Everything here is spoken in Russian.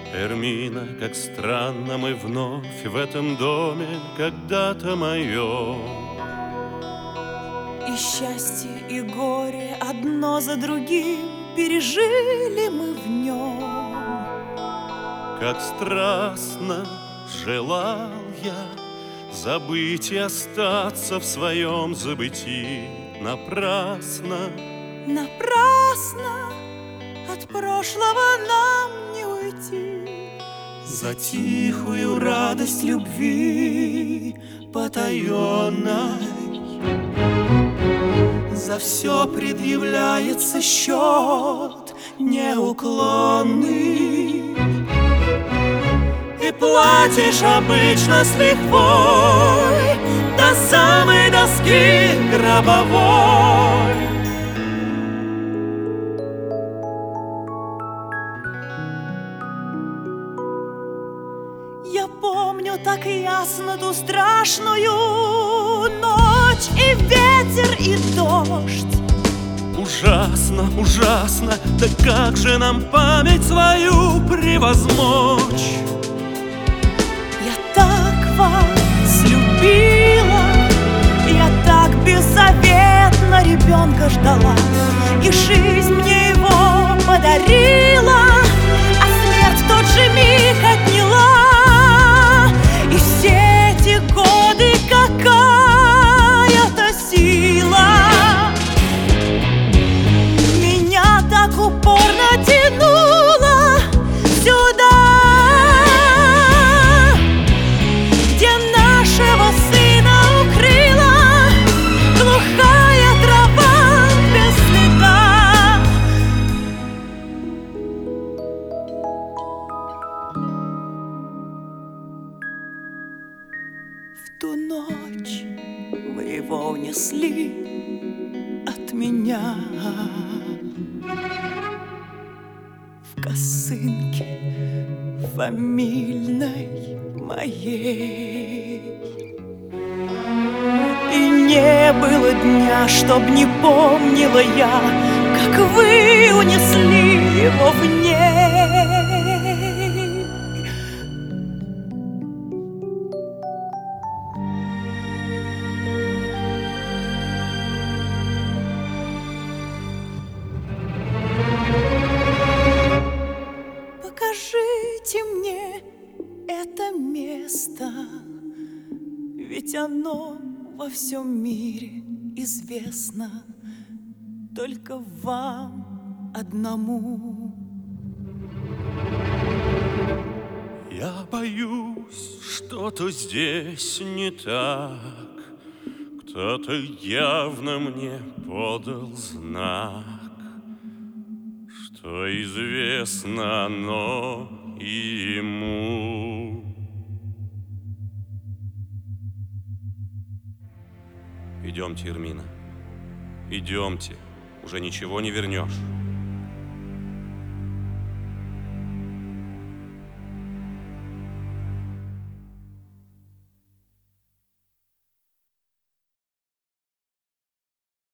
Эрмина, как странно мы вновь в этом доме когда-то моем. И счастье, и горе одно за другим пережили мы в нем. Как страстно желал я забыть и остаться в своем забытии. Напрасно, напрасно, от прошлого нам не уйти. За тихую радость любви потаенной за все предъявляется счет неуклонный. И платишь обычно с лихвой до самой доски гробовой. Я помню так ясно ту страшную ночь, и ветер, и дождь. Ужасно, ужасно, да как же нам память свою превозмочь? Я так вас любила, я так беззаветно ребенка ждала, и жизнь мне его подарила, а смерть в тот же миг отняла. И все эти годы какая-то сила меня так упорно тянула сюда, где нашего сына укрыла глухая трава без следа. В ту ночь вы его унесли от меня в косынке фамильной моей. И не было дня, чтоб не помнила я, как вы унесли его в ней. Покажите мне это место, ведь оно во всем мире известно только вам одному. Я боюсь, что-то здесь не так. Кто-то явно мне подал знак, что известно оно и ему. Идемте, Эрмина, идемте, уже ничего не вернешь.